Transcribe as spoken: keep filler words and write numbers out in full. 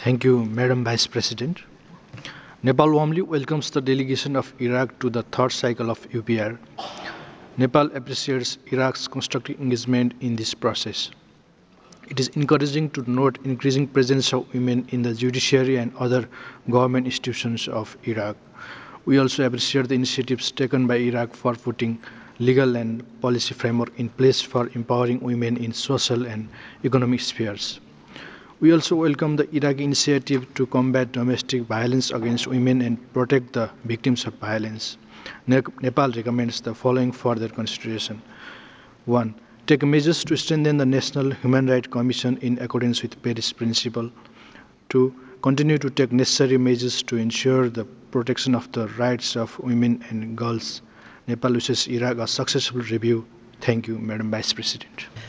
Thank you, Madam Vice President. Nepal warmly welcomes the delegation of Iraq to the third cycle of U P R. Nepal appreciates Iraq's constructive engagement in this process. It is encouraging to note increasing presence of women in the judiciary and other government institutions of Iraq. We also appreciate the initiatives taken by Iraq for putting legal and policy framework in place for empowering women in social and economic spheres. We also welcome the Iraqi initiative to combat domestic violence against women and protect the victims of violence. Ne- Nepal recommends the following for their consideration. one. Take measures to strengthen the National Human Rights Commission in accordance with Paris Principle. two. Continue to take necessary measures to ensure the protection of the rights of women and girls. Nepal wishes Iraq a successful review. Thank you, Madam Vice President.